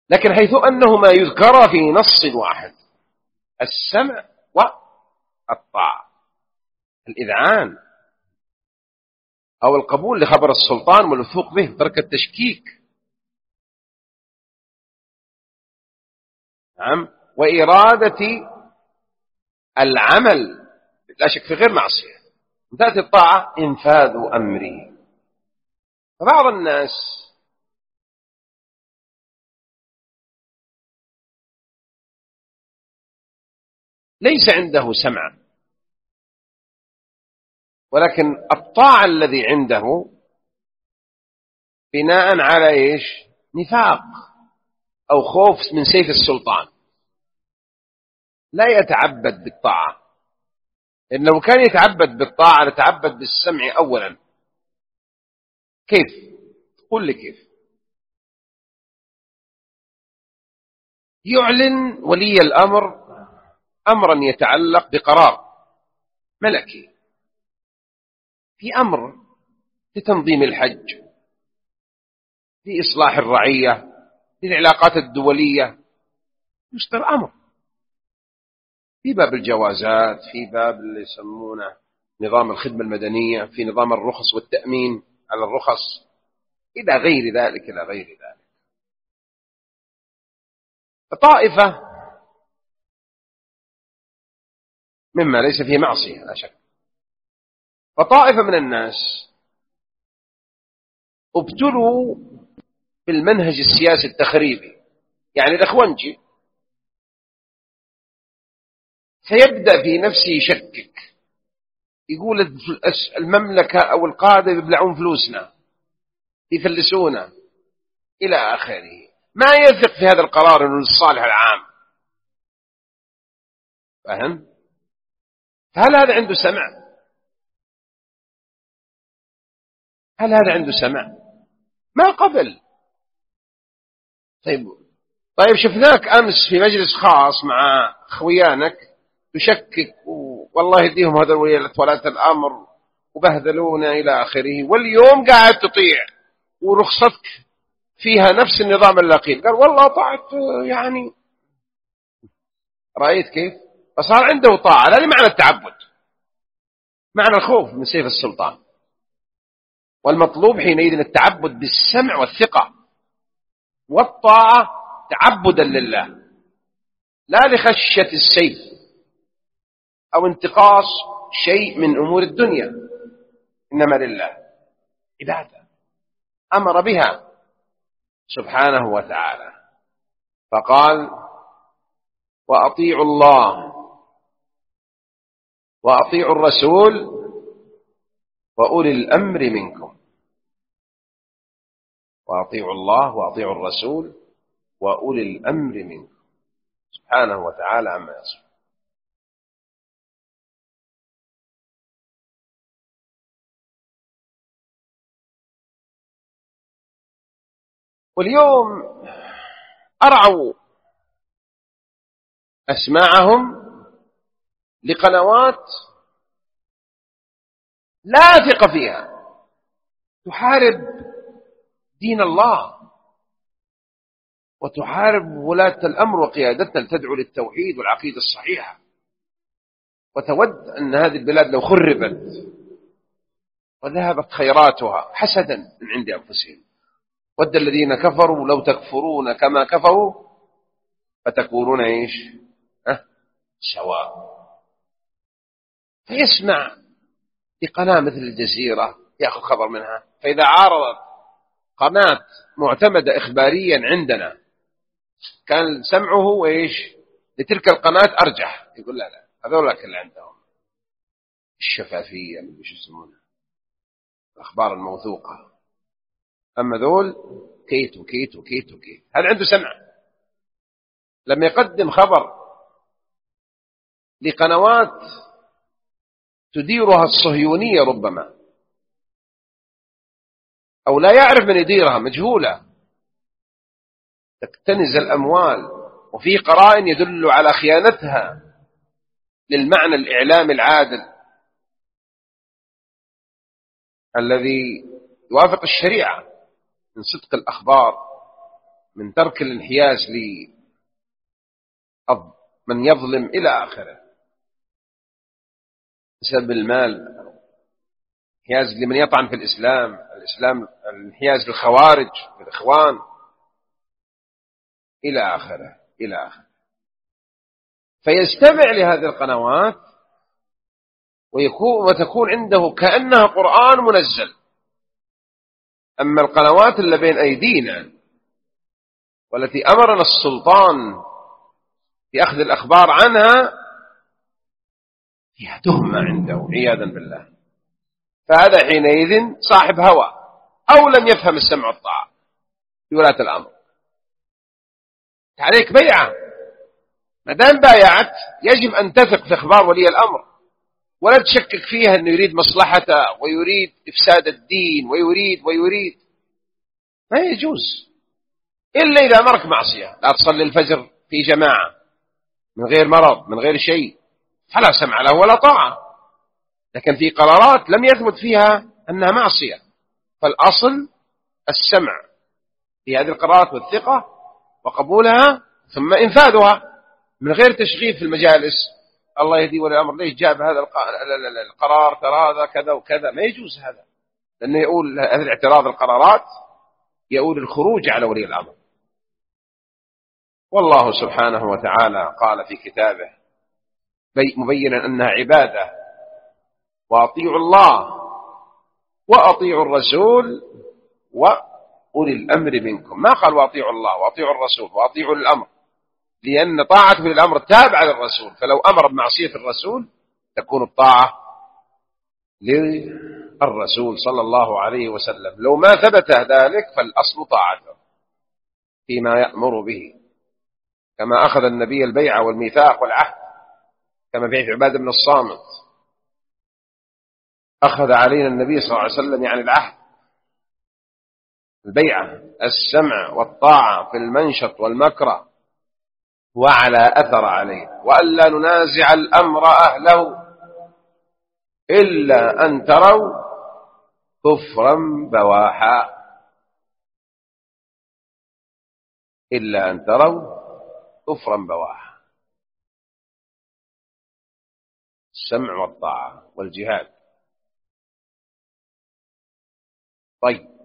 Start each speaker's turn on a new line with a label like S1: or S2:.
S1: لكن حيث أنه ما يذكر في نص واحد: السمع والطاعة، الإذعان أو القبول لخبر السلطان والوثوق به، ترك التشكيك، نعم، وإرادة العمل لا شك في غير معصية. تأتي الطاعة: إنفاذ أمري. فبعض الناس ليس عنده سمع، ولكن الطاعة الذي عنده بناء على إيش؟ نفاق أو خوف من سيف السلطان، لا يتعبد بالطاعة. إن لو كان يتعبد بالطاعة لتعبد بالسمع أولا. كيف؟ قل لي كيف. يعلن ولي الأمر أمرا يتعلق بقرار ملكي، في أمر لتنظيم الحج، في إصلاح الرعية، في العلاقات الدولية، يصدر أمر في باب الجوازات، في باب اللي يسمونه نظام الخدمة المدنية، في نظام الرخص والتأمين على الرخص، إلى غير ذلك إلى غير ذلك. طائفة مما ليس فيه معصية لا شك، وطائفة من الناس ابتلوا بالمنهج السياسي التخريبي، يعني الأخوانجي، فيبدأ في نفسه يشكك، يقول المملكة أو القادة يبلعون فلوسنا، يفلسونا، إلى آخره، ما يثق في هذا القرار أنه للصالح العام. فهم؟ هل هذا عنده سمع؟ هل هذا عنده سمع؟ ما قبل. طيب شفناك أمس في مجلس خاص مع خويانك تشكك، والله يديهم هذا ولات الأمر وبهذلونا إلى آخره، واليوم قاعد تطيع ورخصتك فيها نفس النظام اللقيل. قال والله طاعت يعني. رأيت كيف؟ فصار عنده طاعة لا لمعنى التعبد، معنى الخوف من سيف السلطان. والمطلوب حينئذ التعبد بالسمع والثقة، والطاعة تعبدا لله لا لخشية السيف أو انتقاص شيء من أمور الدنيا، إنما لله عبادة أمر بها سبحانه وتعالى. فقال: وأطيعوا الله وأطيعوا الرسول وأولي الأمر منكم. وأطيعوا الله وأطيعوا الرسول وأولي الأمر منكم، سبحانه وتعالى عما يصفون. واليوم أرعوا أسماعهم لقنوات لا ثقة فيها، تحارب دين الله وتحارب ولاة الأمر وقيادتنا، تدعو للتوحيد والعقيدة الصحيحة، وتود أن هذه البلاد لو خربت وذهبت خيراتها حسدا من عند أنفسهم. ود الذين كفروا لو تكفرون كما كفروا فتكونون إيش؟ سواء. فيسمع بقناة مثل الجزيرة يأخذ خبر منها، فإذا عارضت قناة معتمدة إخباريا عندنا كان سمعه إيش لتلك القناة أرجح، يقول لا هذول اللي عندهم الشفافية اللي يسمونها الأخبار الموثوقة، أما ذول كيت وكيت وكيت وكيت. هذا عنده سمع. لما يقدم خبر لقنوات تديرها الصهيونية ربما، أو لا يعرف من يديرها، مجهولة، تكتنز الأموال، وفي قرائن يدل على خيانتها للمعنى الإعلامي العادل الذي يوافق الشريعة من صدق الأخبار من ترك الانحياز من يظلم إلى آخره بسبب المال، انحياز لمن يطعن في الإسلام، الانحياز للخوارج والإخوان إلى آخره إلى آخره. فيستمع لهذه القنوات وتكون عنده كأنها قرآن منزل. أما القنوات اللي بين أيدينا والتي أمرنا السلطان بأخذ الأخبار عنها فيها تهمة عنده عياذا بالله، فهذا حينئذ صاحب هوى أو لم يفهم السمع والطاعة في ولاة الأمر. عليك بيعة، ما دام بايعت يجب أن تثق في أخبار ولي الأمر ولا تشكك فيها أنه يريد مصلحته ويريد إفساد الدين ويريد. ما يجوز إلا إذا أمرك معصية، لا تصلي الفجر في جماعة من غير مرض من غير شيء، فلا سمع له ولا طاعة. لكن في قرارات لم يثبت فيها أنها معصية، فالأصل السمع في هذه القرارات والثقة وقبولها ثم إنفاذها من غير تشغيل في المجالس. الله يهدي ولي الأمر ليش جاب هذا القرار، ترى هذا كذا وكذا، ما يجوز هذا، لأنه يقول هذا الاعتراض القرارات يقول الخروج على ولي الأمر. والله سبحانه وتعالى قال في كتابه مبينا أنها عبادة، وأطيعوا الله وأطيعوا الرسول وأولي الأمر منكم، ما قال وأطيعوا الله وأطيعوا الرسول وأطيعوا الأمر، لأن طاعة ولي الأمر تابعة للرسول، فلو أمر بمعصية الرسول تكون الطاعة للرسول صلى الله عليه وسلم. لو ما ثبت ذلك فالأصل طاعته فيما يأمر به، كما أخذ النبي البيعة والميثاق والعهد، كما في عبادة بن الصامت أخذ علينا النبي صلى الله عليه وسلم يعني العهد البيعة، السمع والطاعة في المنشط والمكره وعلى أثر عليه، وألا ننازع الأمر أهله إلا أن تروا كفرا بواحا، إلا أن تروا كفرا بواحا. السمع والطاعة والجهاد. طيب،